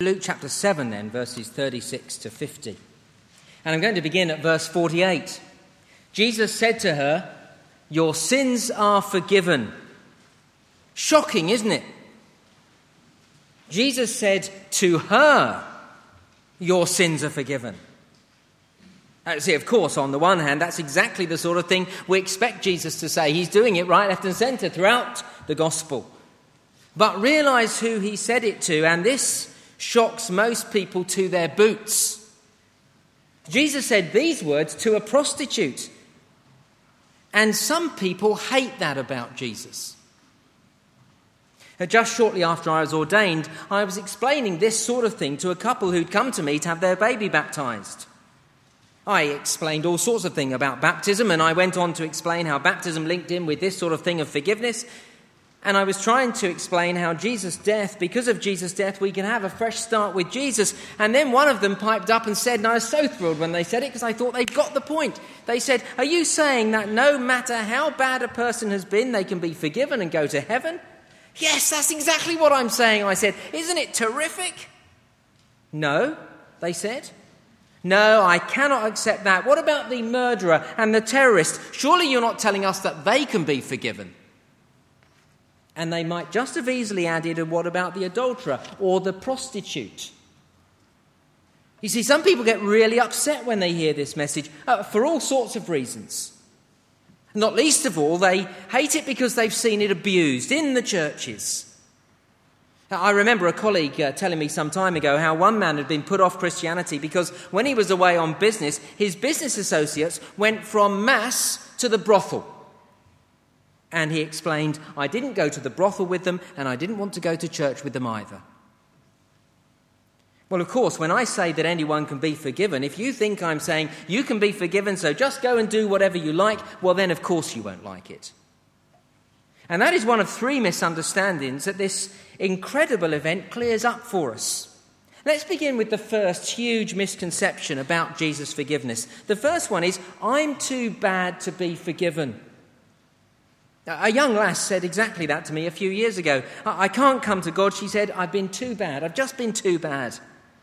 Luke chapter 7 then, verses 36 to 50. And I'm going to begin at verse 48. Jesus said to her, "Your sins are forgiven." Shocking, isn't it? Jesus said to her, "Your sins are forgiven." See, of course, on the one hand, that's exactly the sort of thing we expect Jesus to say. He's doing it right, left and centre throughout the gospel. But realise who he said it to, and this shocks most people to their boots. Jesus said these words to a prostitute. And some people hate that about Jesus. Just shortly after I was ordained, I was explaining this sort of thing to a couple who'd come to me to have their baby baptised. I explained all sorts of things about baptism, and I went on to explain how baptism linked in with this sort of thing of forgiveness. And I was trying to explain how Jesus' death, because of Jesus' death, we can have a fresh start with Jesus. And then one of them piped up and said, and I was so thrilled when they said it because I thought they'd got the point. They said, "Are you saying that no matter how bad a person has been, they can be forgiven and go to heaven?" "Yes, that's exactly what I'm saying," I said. "Isn't it terrific?" "No," they said. "No, I cannot accept that. What about the murderer and the terrorist? Surely you're not telling us that they can be forgiven." And they might just have easily added, "And what about the adulterer or the prostitute?" You see, some people get really upset when they hear this message for all sorts of reasons. Not least of all, they hate it because they've seen it abused in the churches. I remember a colleague telling me some time ago how one man had been put off Christianity because when he was away on business, his business associates went from mass to the brothel. And he explained, "I didn't go to the brothel with them and I didn't want to go to church with them either." Well, of course, when I say that anyone can be forgiven, if you think I'm saying you can be forgiven, so just go and do whatever you like, well, then of course you won't like it. And that is one of three misunderstandings that this incredible event clears up for us. Let's begin with the first huge misconception about Jesus' forgiveness. The first one is, I'm too bad to be forgiven. A young lass said exactly that to me a few years ago. I can't come to God, she said. I've been too bad. I've just been too bad.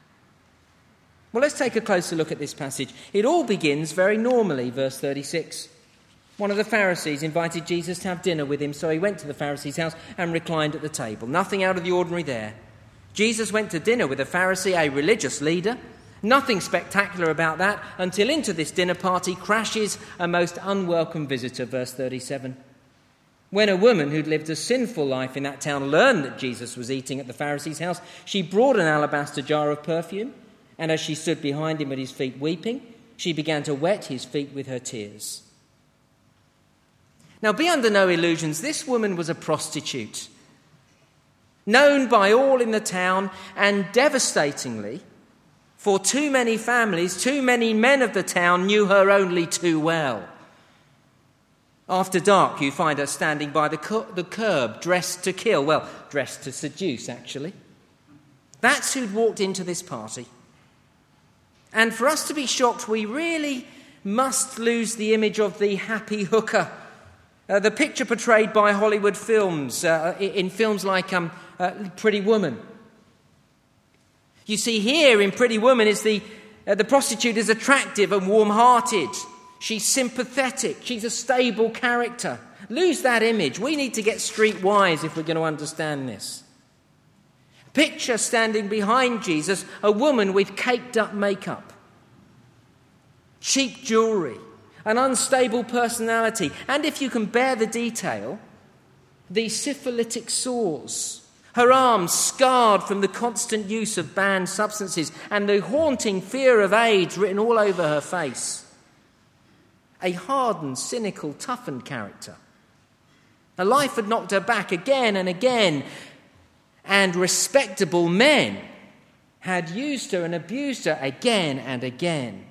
Well, let's take a closer look at this passage. It all begins very normally, verse 36. One of the Pharisees invited Jesus to have dinner with him, so he went to the Pharisee's house and reclined at the table. Nothing out of the ordinary there. Jesus went to dinner with a Pharisee, a religious leader. Nothing spectacular about that until into this dinner party crashes a most unwelcome visitor, verse 37. When a woman who'd lived a sinful life in that town learned that Jesus was eating at the Pharisee's house, she brought an alabaster jar of perfume, and as she stood behind him at his feet weeping, she began to wet his feet with her tears. Now, be under no illusions, this woman was a prostitute, known by all in the town, and devastatingly, for too many families, too many men of the town knew her only too well. After dark, you find her standing by the curb, dressed to kill. Well, dressed to seduce, actually. That's who'd walked into this party. And for us to be shocked, we really must lose the image of the happy hooker. The picture portrayed by Hollywood films, in films like Pretty Woman. You see, here in Pretty Woman, is the prostitute is attractive and warm-hearted. She's sympathetic. She's a stable character. Lose that image. We need to get streetwise if we're going to understand this. Picture standing behind Jesus, a woman with caked-up makeup, cheap jewellery, an unstable personality, and if you can bear the detail, the syphilitic sores, her arms scarred from the constant use of banned substances, and the haunting fear of AIDS written all over her face. A hardened, cynical, toughened character. Her life had knocked her back again and again, and respectable men had used her and abused her again and again.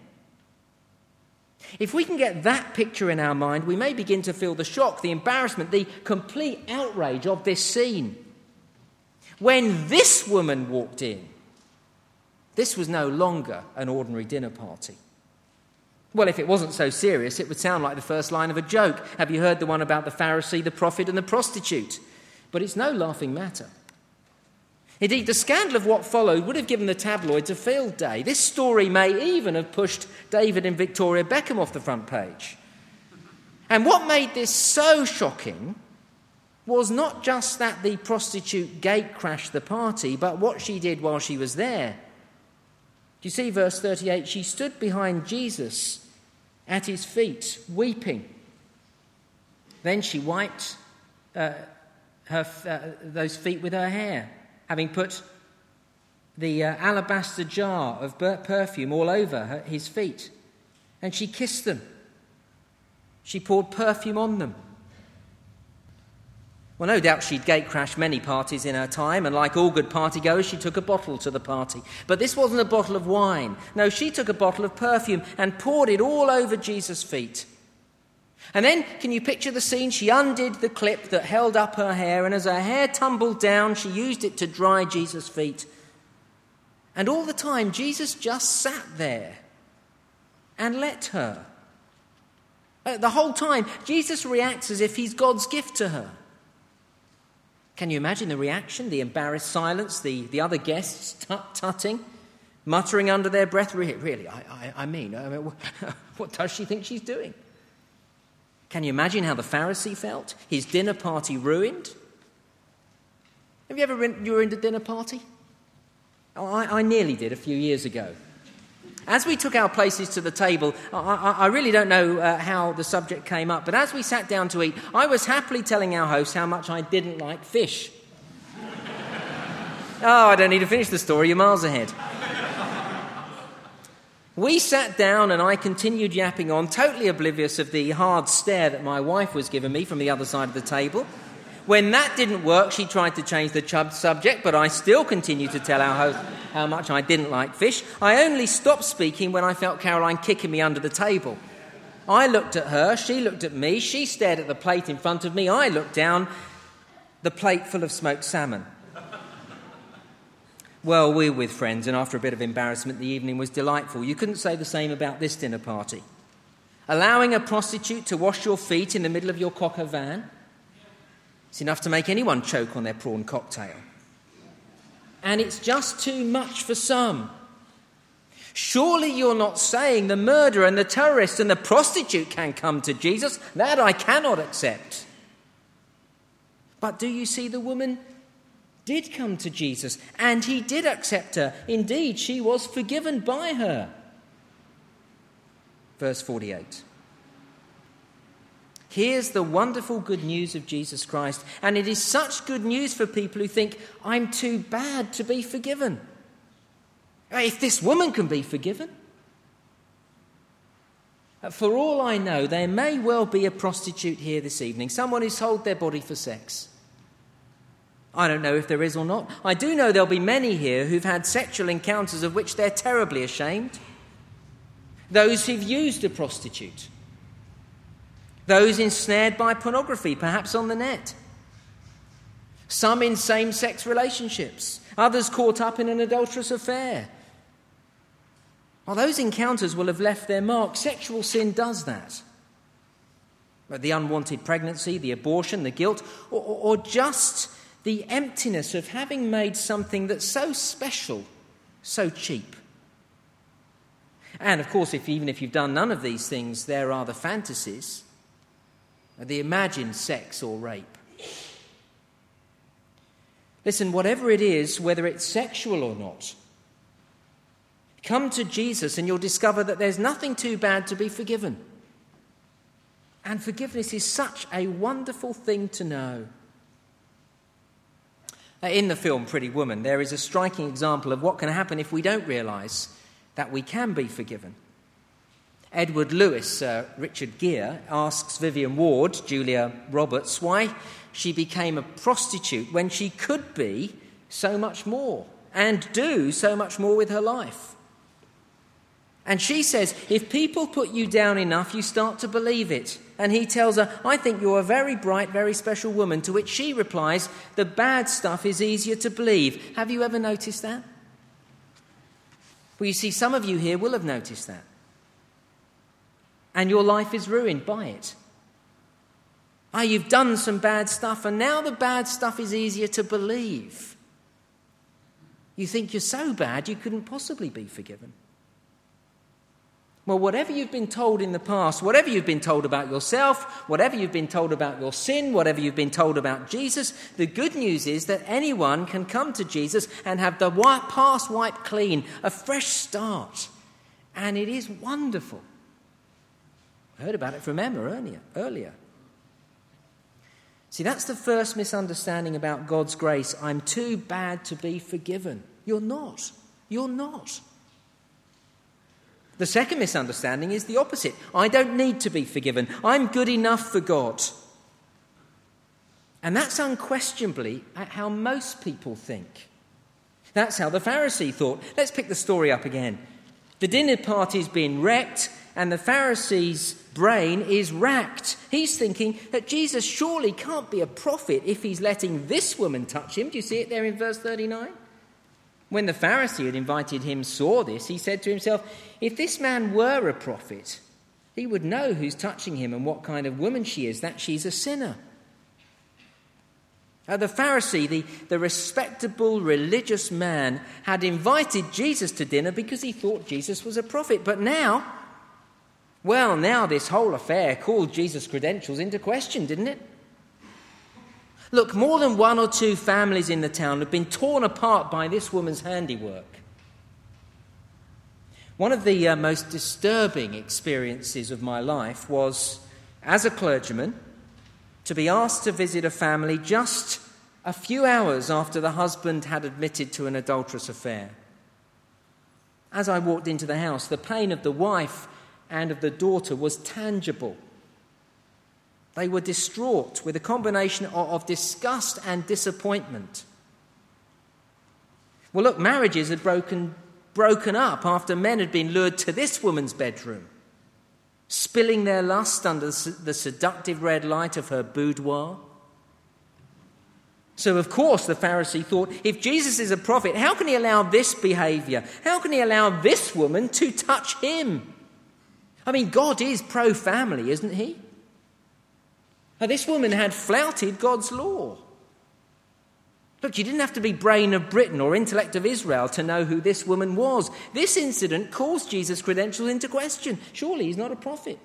If we can get that picture in our mind, we may begin to feel the shock, the embarrassment, the complete outrage of this scene. When this woman walked in, this was no longer an ordinary dinner party. Well, if it wasn't so serious, it would sound like the first line of a joke. Have you heard the one about the Pharisee, the prophet, and the prostitute? But it's no laughing matter. Indeed, the scandal of what followed would have given the tabloids a field day. This story may even have pushed David and Victoria Beckham off the front page. And what made this so shocking was not just that the prostitute gate-crashed the party, but what she did while she was there. Do you see verse 38? She stood behind Jesus at his feet, weeping. Then she wiped those feet with her hair, having put the alabaster jar of perfume all over his feet. And she kissed them. She poured perfume on them. Well, no doubt she'd gate-crashed many parties in her time, and like all good partygoers, she took a bottle to the party. But this wasn't a bottle of wine. No, she took a bottle of perfume and poured it all over Jesus' feet. And then, can you picture the scene? She undid the clip that held up her hair, and as her hair tumbled down, she used it to dry Jesus' feet. And all the time, Jesus just sat there and let her. The whole time, Jesus reacts as if he's God's gift to her. Can you imagine the reaction, the embarrassed silence, the other guests tut-tutting, muttering under their breath, really, I mean, what does she think she's doing? Can you imagine how the Pharisee felt? His dinner party ruined? Have you ever ruined a dinner party? I nearly did a few years ago. As we took our places to the table, I really don't know how the subject came up, but as we sat down to eat, I was happily telling our host how much I didn't like fish. Oh, I don't need to finish the story, you're miles ahead. We sat down and I continued yapping on, totally oblivious of the hard stare that my wife was giving me from the other side of the table. When that didn't work, she tried to change the subject, but I still continued to tell our host how much I didn't like fish. I only stopped speaking when I felt Caroline kicking me under the table. I looked at her, she looked at me, she stared at the plate in front of me, I looked down, the plate full of smoked salmon. Well, we were with friends, and after a bit of embarrassment, the evening was delightful. You couldn't say the same about this dinner party. Allowing a prostitute to wash your feet in the middle of your coq au vin, it's enough to make anyone choke on their prawn cocktail. And it's just too much for some. Surely you're not saying the murderer and the terrorist and the prostitute can come to Jesus? That I cannot accept. But do you see, the woman did come to Jesus, and he did accept her. Indeed, she was forgiven by her. Verse 48. Here's the wonderful good news of Jesus Christ, and it is such good news for people who think, I'm too bad to be forgiven. If this woman can be forgiven. For all I know, there may well be a prostitute here this evening, someone who's sold their body for sex. I don't know if there is or not. I do know there'll be many here who've had sexual encounters of which they're terribly ashamed. Those who've used a prostitute. Those ensnared by pornography, perhaps on the net. Some in same-sex relationships. Others caught up in an adulterous affair. Well, those encounters will have left their mark. Sexual sin does that. But the unwanted pregnancy, the abortion, the guilt, or just the emptiness of having made something that's so special, so cheap. And, of course, even if you've done none of these things, there are the fantasies, the imagined sex or rape. Listen, whatever it is, whether it's sexual or not, come to Jesus and you'll discover that there's nothing too bad to be forgiven. And forgiveness is such a wonderful thing to know. In the film Pretty Woman, there is a striking example of what can happen if we don't realise that we can be forgiven. Edward Lewis, Richard Gere, asks Vivian Ward, Julia Roberts, why she became a prostitute when she could be so much more and do so much more with her life. And she says, if people put you down enough, you start to believe it. And he tells her, I think you're a very bright, very special woman, to which she replies, the bad stuff is easier to believe. Have you ever noticed that? Well, you see, some of you here will have noticed that. And your life is ruined by it. You've done some bad stuff, and now the bad stuff is easier to believe. You think you're so bad you couldn't possibly be forgiven. Well, whatever you've been told in the past, whatever you've been told about yourself, whatever you've been told about your sin, whatever you've been told about Jesus, the good news is that anyone can come to Jesus and have the past wiped clean, a fresh start. And it is wonderful. I heard about it from Emma earlier. See, that's the first misunderstanding about God's grace. I'm too bad to be forgiven. You're not. You're not. The second misunderstanding is the opposite. I don't need to be forgiven. I'm good enough for God. And that's unquestionably how most people think. That's how the Pharisee thought. Let's pick the story up again. The dinner party's been wrecked, and the Pharisee's brain is racked. He's thinking that Jesus surely can't be a prophet if he's letting this woman touch him. Do you see it there in verse 39? When the Pharisee who had invited him saw this, he said to himself, if this man were a prophet, he would know who's touching him and what kind of woman she is, that she's a sinner. The Pharisee, the respectable religious man, had invited Jesus to dinner because he thought Jesus was a prophet. But now this whole affair called Jesus' credentials into question, didn't it? Look, more than one or two families in the town have been torn apart by this woman's handiwork. One of the most disturbing experiences of my life was, as a clergyman, to be asked to visit a family just a few hours after the husband had admitted to an adulterous affair. As I walked into the house, the pain of the wife and of the daughter was tangible. They were distraught with a combination of disgust and disappointment. Well, look, marriages had broken up after men had been lured to this woman's bedroom, spilling their lust under the seductive red light of her boudoir. So, of course, the Pharisee thought, if Jesus is a prophet, how can he allow this behaviour? How can he allow this woman to touch him? I mean, God is pro-family, isn't he? Now, this woman had flouted God's law. Look, you didn't have to be brain of Britain or intellect of Israel to know who this woman was. This incident calls Jesus' credentials into question. Surely he's not a prophet.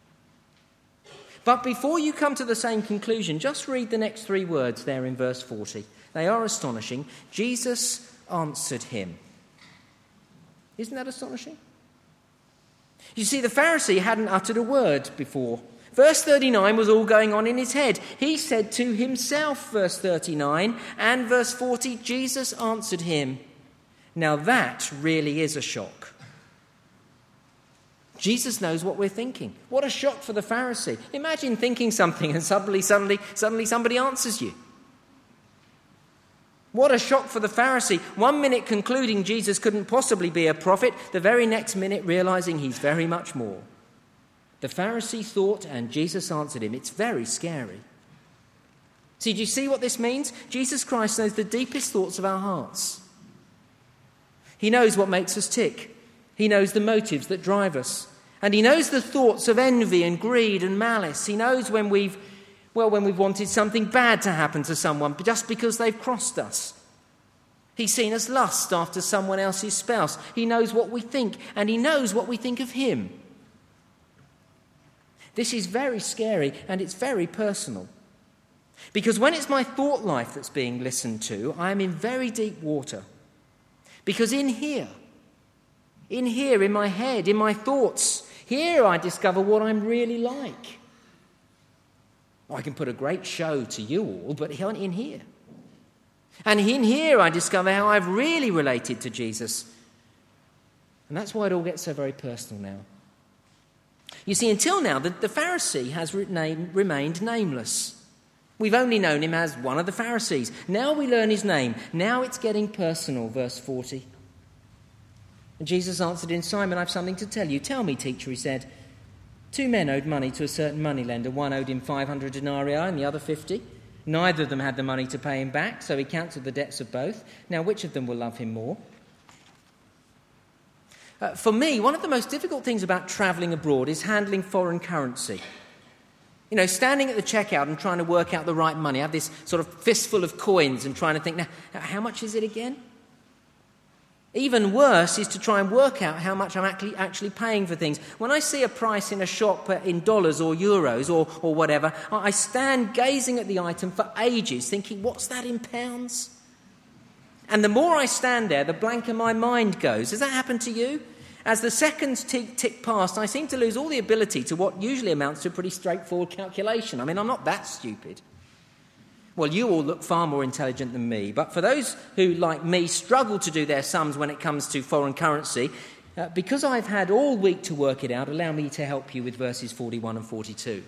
But before you come to the same conclusion, just read the next three words there in verse 40. They are astonishing. Jesus answered him. Isn't that astonishing? You see, the Pharisee hadn't uttered a word before. Verse 39 was all going on in his head. He said to himself, verse 39, and verse 40, Jesus answered him. Now that really is a shock. Jesus knows what we're thinking. What a shock for the Pharisee. Imagine thinking something and suddenly somebody answers you. What a shock for the Pharisee. 1 minute concluding Jesus couldn't possibly be a prophet, the very next minute realizing he's very much more. The Pharisee thought and Jesus answered him. It's very scary. See, do you see what this means? Jesus Christ knows the deepest thoughts of our hearts. He knows what makes us tick. He knows the motives that drive us. And he knows the thoughts of envy and greed and malice. He knows when we've wanted something bad to happen to someone just because they've crossed us. He's seen us lust after someone else's spouse. He knows what we think, and he knows what we think of him. This is very scary, and it's very personal. Because when it's my thought life that's being listened to, I am in very deep water. Because in here, in my head, in my thoughts, here I discover what I'm really like. I can put a great show to you all, but in here. And in here I discover how I've really related to Jesus. And that's why it all gets so very personal now. You see, until now, the Pharisee has remained nameless. We've only known him as one of the Pharisees. Now we learn his name. Now it's getting personal, verse 40. And Jesus answered in, Simon, I've something to tell you. Tell me, teacher, he said. 2 men owed money to a certain moneylender. One owed him 500 denarii and the other 50. Neither of them had the money to pay him back, so he cancelled the debts of both. Now, which of them will love him more? For me, one of the most difficult things about travelling abroad is handling foreign currency. You know, standing at the checkout and trying to work out the right money. I have this sort of fistful of coins and trying to think, now how much is it again? Even worse is to try and work out how much I'm actually paying for things. When I see a price in a shop in dollars or euros or whatever, I stand gazing at the item for ages thinking, what's that in pounds? And the more I stand there, the blanker my mind goes. Has that happened to you? As the seconds tick past, I seem to lose all the ability to what usually amounts to a pretty straightforward calculation. I mean, I'm not that stupid. Well, you all look far more intelligent than me, but for those who, like me, struggle to do their sums when it comes to foreign currency, because I've had all week to work it out, allow me to help you with verses 41 and 42.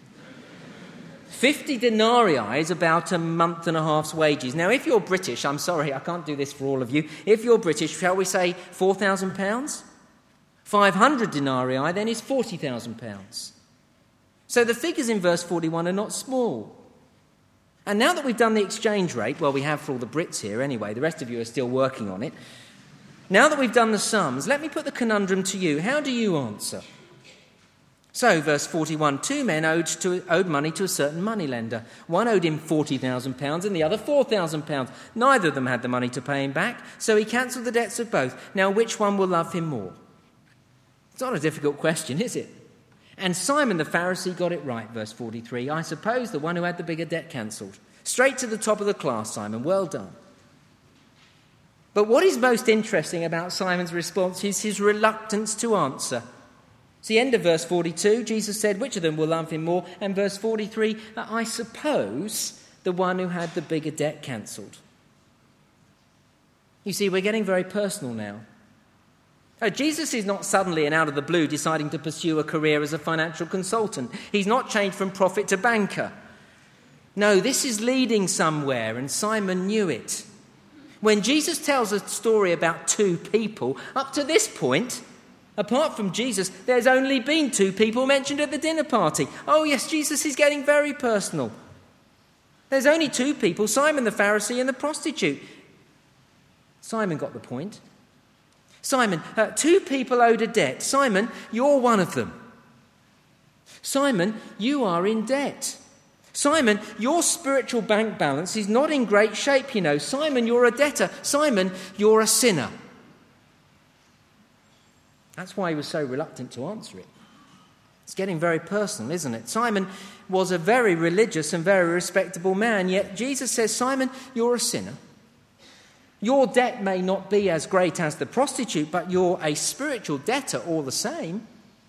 50 denarii is about a month and a half's wages. Now, if you're British, I'm sorry, I can't do this for all of you. If you're British, shall we say £4,000? 500 denarii then is £40,000. So the figures in verse 41 are not small. And now that we've done the exchange rate, well, we have for all the Brits here anyway, the rest of you are still working on it. Now that we've done the sums, let me put the conundrum to you. How do you answer? So, verse 41, 2 men owed money to a certain moneylender. One owed him £40,000 and the other £4,000. Neither of them had the money to pay him back, so he cancelled the debts of both. Now, which one will love him more? It's not a difficult question, is it? And Simon the Pharisee got it right, verse 43. I suppose the one who had the bigger debt cancelled. Straight to the top of the class, Simon. Well done. But what is most interesting about Simon's response is his reluctance to answer. It's the end of verse 42. Jesus said, which of them will love him more? And verse 43, I suppose the one who had the bigger debt cancelled. You see, we're getting very personal now. Jesus is not suddenly and out of the blue deciding to pursue a career as a financial consultant. He's not changed from prophet to banker. No, this is leading somewhere, and Simon knew it. When Jesus tells a story about two people, up to this point, apart from Jesus, there's only been two people mentioned at the dinner party. Oh yes, Jesus is getting very personal. There's only two people, Simon the Pharisee and the prostitute. Simon got the point. Simon, two people owed a debt. Simon, you're one of them. Simon, you are in debt. Simon, your spiritual bank balance is not in great shape, you know. Simon, you're a debtor. Simon, you're a sinner. That's why he was so reluctant to answer it. It's getting very personal, isn't it? Simon was a very religious and very respectable man, yet Jesus says, Simon, you're a sinner. Your debt may not be as great as the prostitute, but you're a spiritual debtor all the same.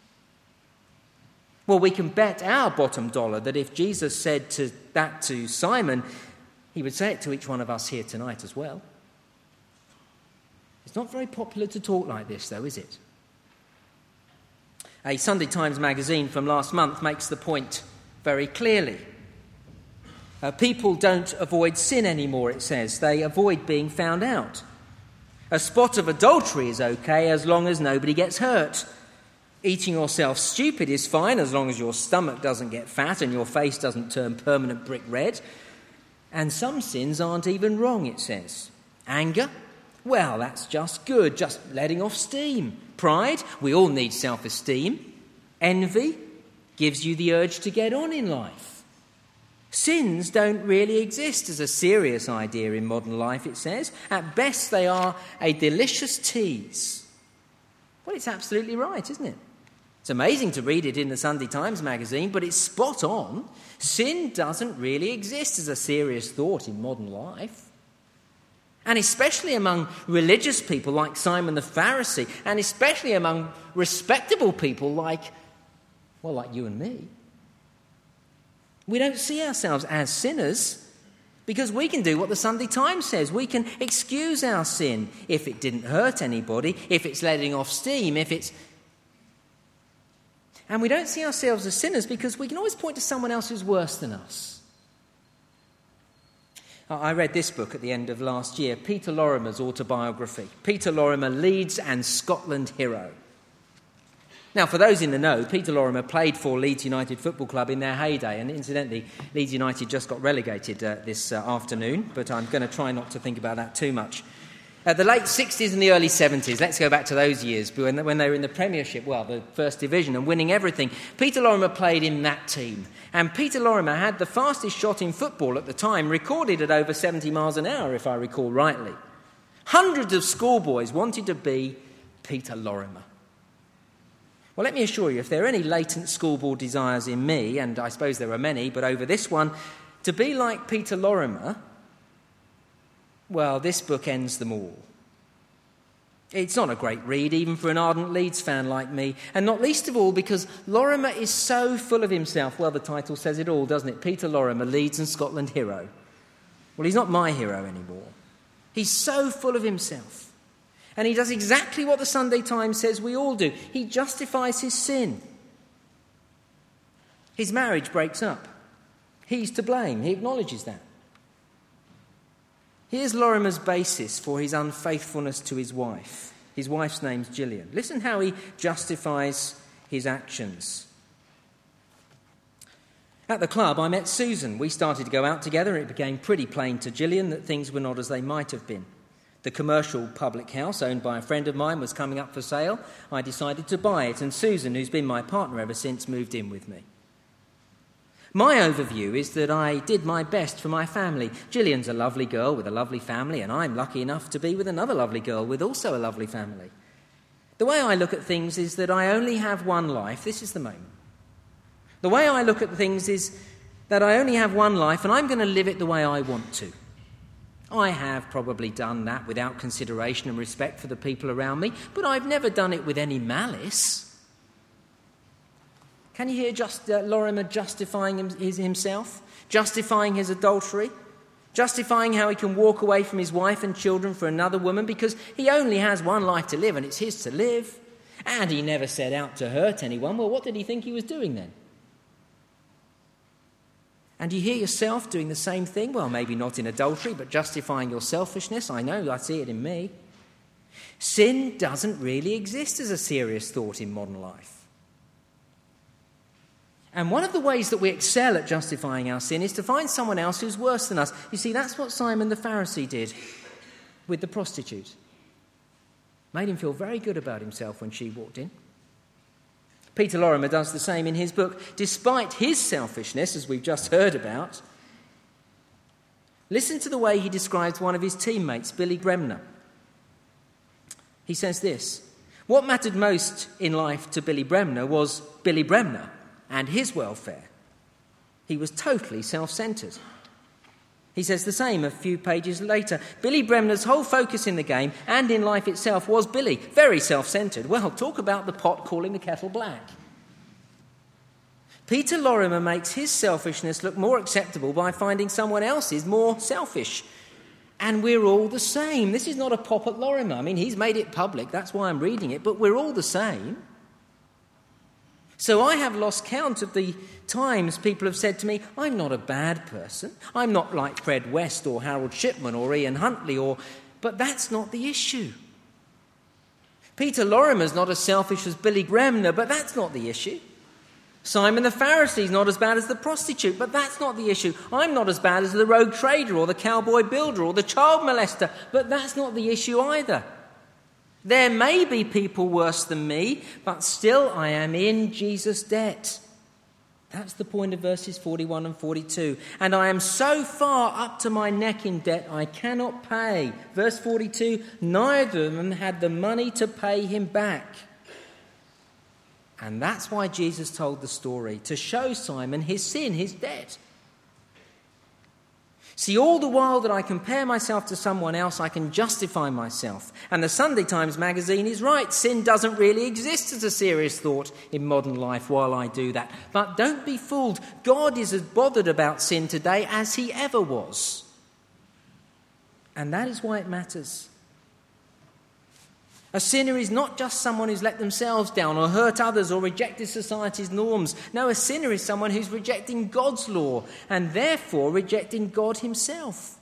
Well, we can bet our bottom dollar that if Jesus said that to Simon, he would say it to each one of us here tonight as well. It's not very popular to talk like this, though, is it? A Sunday Times magazine from last month makes the point very clearly. People don't avoid sin anymore, it says. They avoid being found out. A spot of adultery is okay as long as nobody gets hurt. Eating yourself stupid is fine as long as your stomach doesn't get fat and your face doesn't turn permanent brick red. And some sins aren't even wrong, it says. Anger? Well, that's just good, just letting off steam. Pride? We all need self-esteem. Envy? Gives you the urge to get on in life. Sins don't really exist as a serious idea in modern life, it says. At best, they are a delicious tease. Well, it's absolutely right, isn't it? It's amazing to read it in the Sunday Times magazine, but it's spot on. Sin doesn't really exist as a serious thought in modern life. And especially among religious people like Simon the Pharisee, and especially among respectable people like you and me. We don't see ourselves as sinners because we can do what the Sunday Times says. We can excuse our sin if it didn't hurt anybody, if it's letting off steam, And we don't see ourselves as sinners because we can always point to someone else who's worse than us. I read this book at the end of last year, Peter Lorimer's autobiography. Peter Lorimer, Leeds and Scotland hero. Now, for those in the know, Peter Lorimer played for Leeds United Football Club in their heyday, and incidentally, Leeds United just got relegated this afternoon, but I'm going to try not to think about that too much. The late 60s and the early 70s, let's go back to those years, when they were in the Premiership, the First Division, and winning everything. Peter Lorimer played in that team, and Peter Lorimer had the fastest shot in football at the time, recorded at over 70 miles an hour, if I recall rightly. Hundreds of schoolboys wanted to be Peter Lorimer. Well, let me assure you, if there are any latent schoolboy desires in me, and I suppose there are many, but over this one, to be like Peter Lorimer, well, this book ends them all. It's not a great read, even for an ardent Leeds fan like me, and not least of all because Lorimer is so full of himself. Well, the title says it all, doesn't it? Peter Lorimer, Leeds and Scotland hero. Well, he's not my hero anymore. He's so full of himself. And he does exactly what the Sunday Times says we all do. He justifies his sin. His marriage breaks up. He's to blame. He acknowledges that. Here's Lorimer's basis for his unfaithfulness to his wife. His wife's name's Gillian. Listen how he justifies his actions. At the club, I met Susan. We started to go out together, and it became pretty plain to Gillian that things were not as they might have been. The commercial public house owned by a friend of mine was coming up for sale. I decided to buy it, and Susan, who's been my partner ever since, moved in with me. My overview is that I did my best for my family. Gillian's a lovely girl with a lovely family, and I'm lucky enough to be with another lovely girl with also a lovely family. The way I look at things is that I only have one life. This is the moment. The way I look at things is that I only have one life, and I'm going to live it the way I want to. I have probably done that without consideration and respect for the people around me, but I've never done it with any malice. Can you hear Lorimer justifying himself? Justifying his adultery? Justifying how he can walk away from his wife and children for another woman because he only has one life to live and it's his to live. And he never set out to hurt anyone. Well, what did he think he was doing then? And you hear yourself doing the same thing? Well, maybe not in adultery, but justifying your selfishness. I know, I see it in me. Sin doesn't really exist as a serious thought in modern life. And one of the ways that we excel at justifying our sin is to find someone else who's worse than us. You see, that's what Simon the Pharisee did with the prostitute. Made him feel very good about himself when she walked in. Peter Lorimer does the same in his book, despite his selfishness, as we've just heard about. Listen to the way he describes one of his teammates, Billy Bremner. He says this: what mattered most in life to Billy Bremner was Billy Bremner and his welfare. He was totally self-centred. He says the same a few pages later. Billy Bremner's whole focus in the game and in life itself was Billy, very self-centred. Well, talk about the pot calling the kettle black. Peter Lorimer makes his selfishness look more acceptable by finding someone else's more selfish. And we're all the same. This is not a pop at Lorimer. I mean, he's made it public, that's why I'm reading it, but we're all the same. So I have lost count of the times people have said to me, I'm not a bad person. I'm not like Fred West or Harold Shipman or Ian Huntley, but that's not the issue. Peter Lorimer's not as selfish as Billy Bremner, but that's not the issue. Simon the Pharisee's not as bad as the prostitute, but that's not the issue. I'm not as bad as the rogue trader or the cowboy builder or the child molester, but that's not the issue either. There may be people worse than me, but still I am in Jesus' debt. That's the point of verses 41 and 42. And I am so far up to my neck in debt I cannot pay. Verse 42, neither of them had the money to pay him back. And that's why Jesus told the story, to show Simon his sin, his debt. See, all the while that I compare myself to someone else, I can justify myself. And the Sunday Times magazine is right. Sin doesn't really exist as a serious thought in modern life while I do that. But don't be fooled. God is as bothered about sin today as he ever was. And that is why it matters. A sinner is not just someone who's let themselves down or hurt others or rejected society's norms. No, a sinner is someone who's rejecting God's law and therefore rejecting God himself.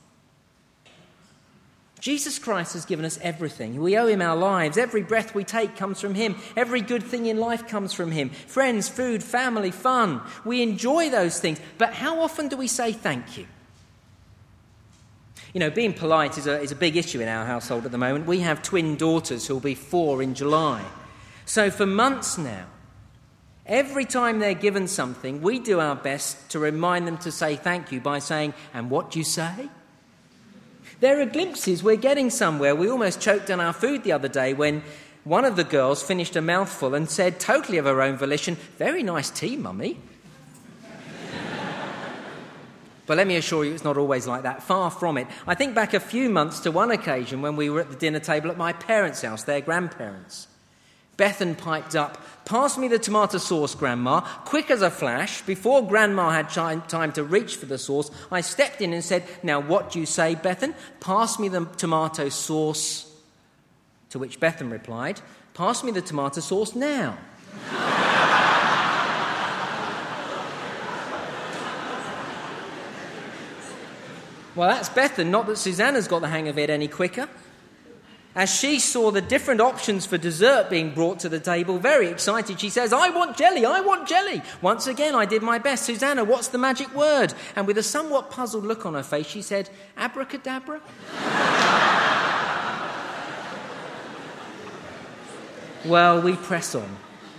Jesus Christ has given us everything. We owe him our lives. Every breath we take comes from him. Every good thing in life comes from him. Friends, food, family, fun. We enjoy those things. But how often do we say thank you? You know, being polite is a big issue in our household at the moment. We have twin daughters who'll be 4 in July. So for months now, every time they're given something, we do our best to remind them to say thank you by saying, and what do you say? There are glimpses we're getting somewhere. We almost choked on our food the other day when one of the girls finished a mouthful and said, totally of her own volition, "Very nice tea, Mummy." But let me assure you, it's not always like that. Far from it. I think back a few months to one occasion when we were at the dinner table at my parents' house, their grandparents. Bethan piped up, "Pass me the tomato sauce, Grandma." Quick as a flash, before Grandma had time to reach for the sauce, I stepped in and said, "Now what do you say, Bethan? Pass me the tomato sauce." To which Bethan replied, "Pass me the tomato sauce now." Well, that's Bethan, not that Susanna's got the hang of it any quicker. As she saw the different options for dessert being brought to the table, very excited, she says, "I want jelly, I want jelly." Once again, I did my best. "Susanna, what's the magic word?" And with a somewhat puzzled look on her face, she said, "Abracadabra." Well, we press on.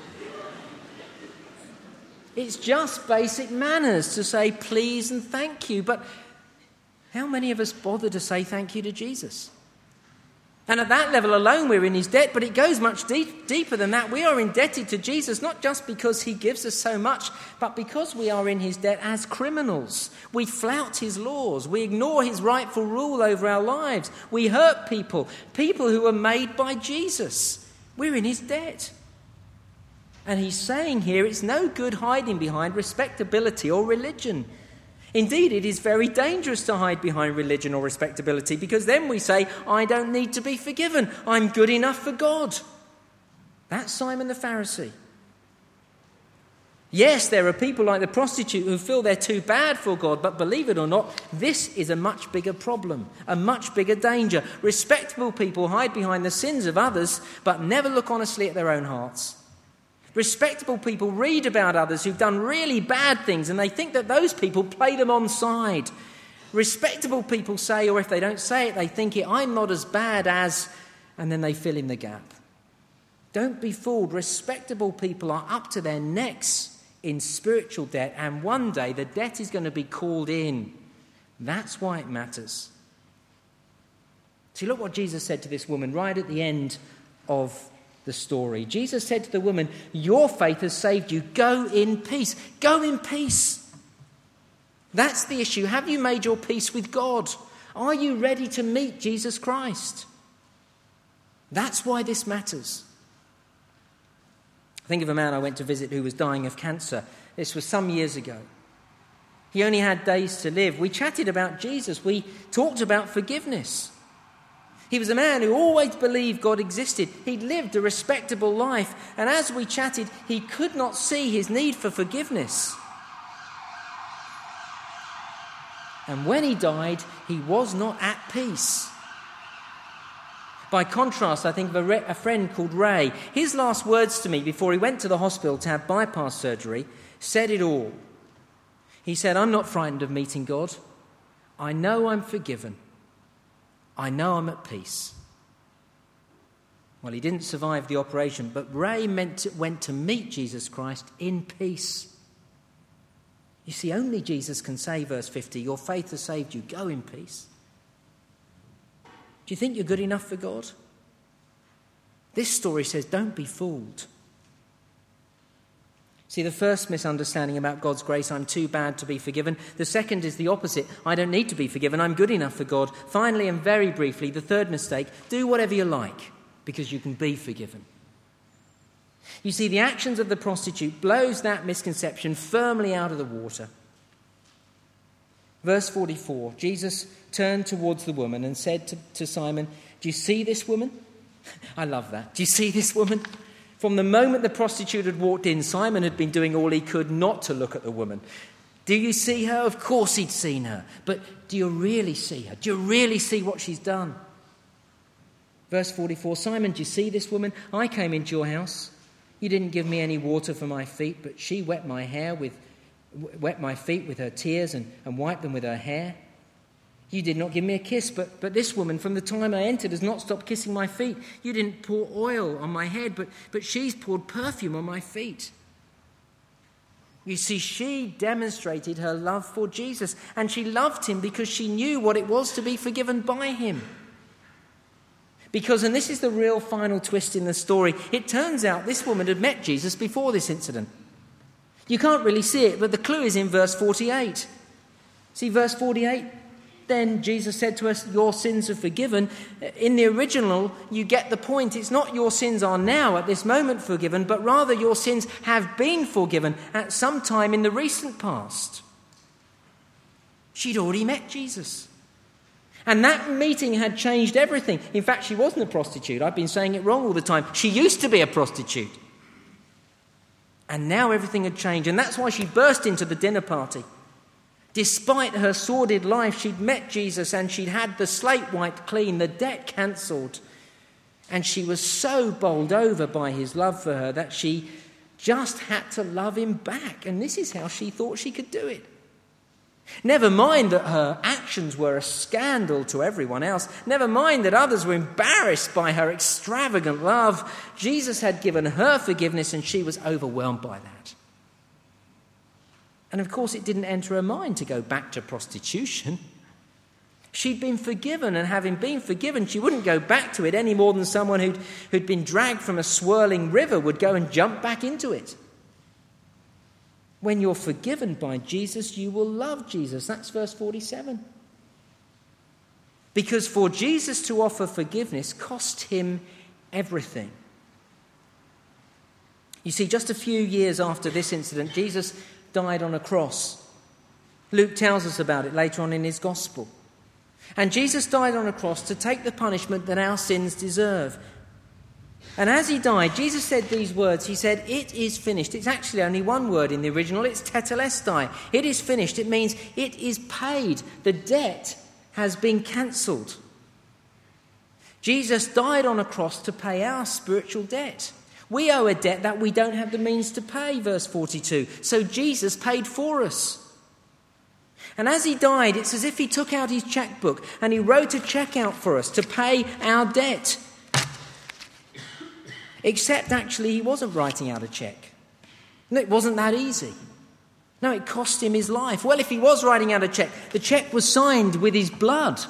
It's just basic manners to say please and thank you, but how many of us bother to say thank you to Jesus? And at that level alone, we're in his debt, but it goes much deeper than that. We are indebted to Jesus, not just because he gives us so much, but because we are in his debt as criminals. We flout his laws. We ignore his rightful rule over our lives. We hurt people who are made by Jesus. We're in his debt. And he's saying here it's no good hiding behind respectability or religion. Indeed, it is very dangerous to hide behind religion or respectability, because then we say, "I don't need to be forgiven. I'm good enough for God." That's Simon the Pharisee. Yes, there are people like the prostitute who feel they're too bad for God, but believe it or not, this is a much bigger problem, a much bigger danger. Respectable people hide behind the sins of others, but never look honestly at their own hearts. Respectable people read about others who've done really bad things and they think that those people play them on side. Respectable people say, or if they don't say it, they think it, "I'm not as bad as," and then they fill in the gap. Don't be fooled. Respectable people are up to their necks in spiritual debt, and one day the debt is going to be called in. That's why it matters. See, look what Jesus said to this woman right at the end of the story. Jesus said to the woman, "Your faith has saved you. Go in peace." Go in peace. That's the issue. Have you made your peace with God? Are you ready to meet Jesus Christ? That's why this matters. I think of a man I went to visit who was dying of cancer. This was some years ago. He only had days to live. We chatted about Jesus. We talked about forgiveness. He was a man who always believed God existed. He'd lived a respectable life. And as we chatted, he could not see his need for forgiveness. And when he died, he was not at peace. By contrast, I think of a friend called Ray. His last words to me before he went to the hospital to have bypass surgery said it all. He said, "I'm not frightened of meeting God. I know I'm forgiven. I know I'm at peace." Well, he didn't survive the operation, but Ray went to meet Jesus Christ in peace. You see, only Jesus can say, verse 50, "Your faith has saved you. Go in peace." Do you think you're good enough for God? This story says, don't be fooled. See, the first misunderstanding about God's grace, I'm too bad to be forgiven. The second is the opposite. I don't need to be forgiven. I'm good enough for God. Finally, and very briefly, the third mistake, do whatever you like because you can be forgiven. You see, the actions of the prostitute blows that misconception firmly out of the water. Verse 44, Jesus turned towards the woman and said to Simon, "Do you see this woman?" I love that. Do you see this woman? From the moment the prostitute had walked in, Simon had been doing all he could not to look at the woman. Do you see her? Of course he'd seen her. But do you really see her? Do you really see what she's done? Verse 44, "Simon, do you see this woman? I came into your house. You didn't give me any water for my feet, but she wet my feet with her tears and wiped them with her hair. You did not give me a kiss, but this woman, from the time I entered, has not stopped kissing my feet. You didn't pour oil on my head, but she's poured perfume on my feet." You see, she demonstrated her love for Jesus, and she loved him because she knew what it was to be forgiven by him. Because, and this is the real final twist in the story, it turns out this woman had met Jesus before this incident. You can't really see it, but the clue is in verse 48. See verse 48? Then Jesus said to us, your sins are forgiven. In the original, you get the point. It's not your sins are now at this moment forgiven, but rather your sins have been forgiven at some time in the recent past. She'd already met Jesus. And that meeting had changed everything. In fact, she wasn't a prostitute. I've been saying it wrong all the time. She used to be a prostitute. And now everything had changed. And that's why she burst into the dinner party. Despite her sordid life, she'd met Jesus and she'd had the slate wiped clean, the debt cancelled. And she was so bowled over by his love for her that she just had to love him back. And this is how she thought she could do it. Never mind that her actions were a scandal to everyone else. Never mind that others were embarrassed by her extravagant love. Jesus had given her forgiveness and she was overwhelmed by that. And of course, it didn't enter her mind to go back to prostitution. She'd been forgiven, and having been forgiven, she wouldn't go back to it any more than someone who'd been dragged from a swirling river would go and jump back into it. When you're forgiven by Jesus, you will love Jesus. That's verse 47. Because for Jesus to offer forgiveness cost him everything. You see, just a few years after this incident, Jesus died on a cross. Luke tells us about it later on in his gospel. And Jesus died on a cross to take the punishment that our sins deserve. And as he died, Jesus said these words. He said, it is finished. It's actually only one word in the original. It's tetelestai. It is finished. It means it is paid. The debt has been cancelled. Jesus died on a cross to pay our spiritual debt. We owe a debt that we don't have the means to pay, verse 42. So Jesus paid for us. And as he died, it's as if he took out his checkbook and he wrote a check out for us to pay our debt. Except actually he wasn't writing out a check. No, it wasn't that easy. No, it cost him his life. Well, if he was writing out a check, the check was signed with his blood.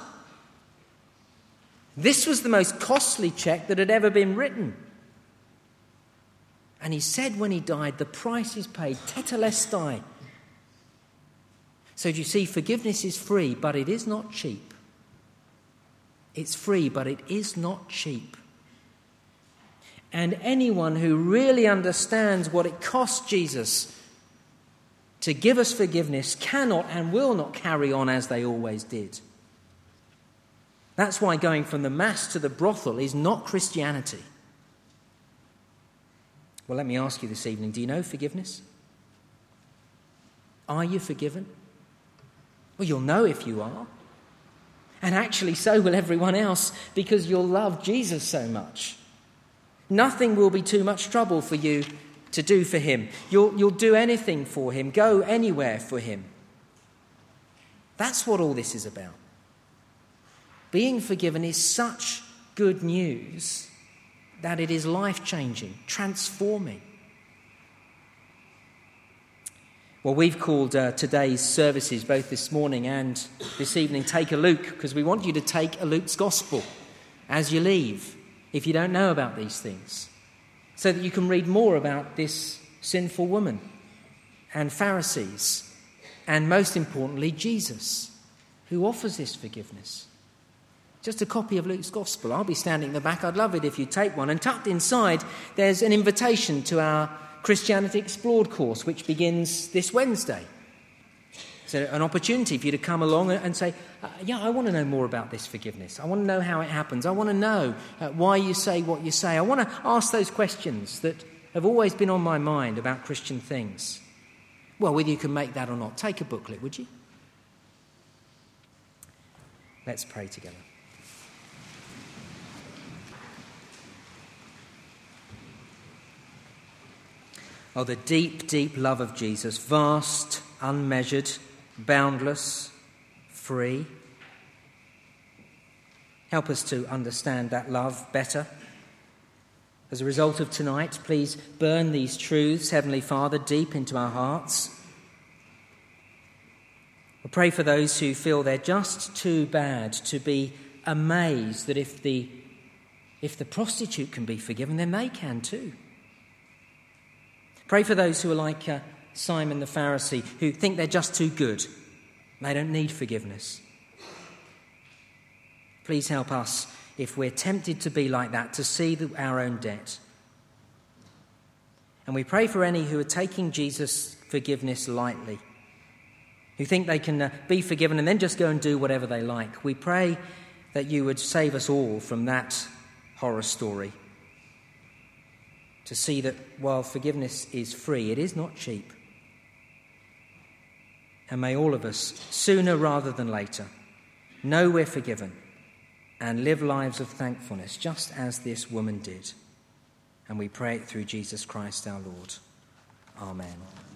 This was the most costly check that had ever been written. And he said when he died, the price is paid, tetelestai. So do you see, forgiveness is free, but it is not cheap. It's free, but it is not cheap. And anyone who really understands what it cost Jesus to give us forgiveness cannot and will not carry on as they always did. That's why going from the mass to the brothel is not Christianity. Well, let me ask you this evening, do you know forgiveness? Are you forgiven? Well, you'll know if you are. And actually, so will everyone else, because you'll love Jesus so much. Nothing will be too much trouble for you to do for him. You'll do anything for him, go anywhere for him. That's what all this is about. Being forgiven is such good news that it is life-changing, transforming. Well, we've called today's services, both this morning and this evening, Take a Luke, because we want you to take a Luke's Gospel as you leave, if you don't know about these things, so that you can read more about this sinful woman and Pharisees, and most importantly, Jesus, who offers this forgiveness. Just a copy of Luke's Gospel. I'll be standing at the back. I'd love it if you take one. And tucked inside, there's an invitation to our Christianity Explored course, which begins this Wednesday. So an opportunity for you to come along and say, I want to know more about this forgiveness. I want to know how it happens. I want to know why you say what you say. I want to ask those questions that have always been on my mind about Christian things. Well, whether you can make that or not, take a booklet, would you? Let's pray together. Oh, the deep, deep love of Jesus, vast, unmeasured, boundless, free. Help us to understand that love better. As a result of tonight, please burn these truths, Heavenly Father, deep into our hearts. I pray for those who feel they're just too bad to be amazed that if the prostitute can be forgiven, then they can too. Pray for those who are like Simon the Pharisee, who think they're just too good. They don't need forgiveness. Please help us, if we're tempted to be like that, to see our own debt. And we pray for any who are taking Jesus' forgiveness lightly, who think they can be forgiven and then just go and do whatever they like. We pray that you would save us all from that horror story, to see that while forgiveness is free, it is not cheap. And may all of us, sooner rather than later, know we're forgiven and live lives of thankfulness, just as this woman did. And we pray it through Jesus Christ our Lord. Amen.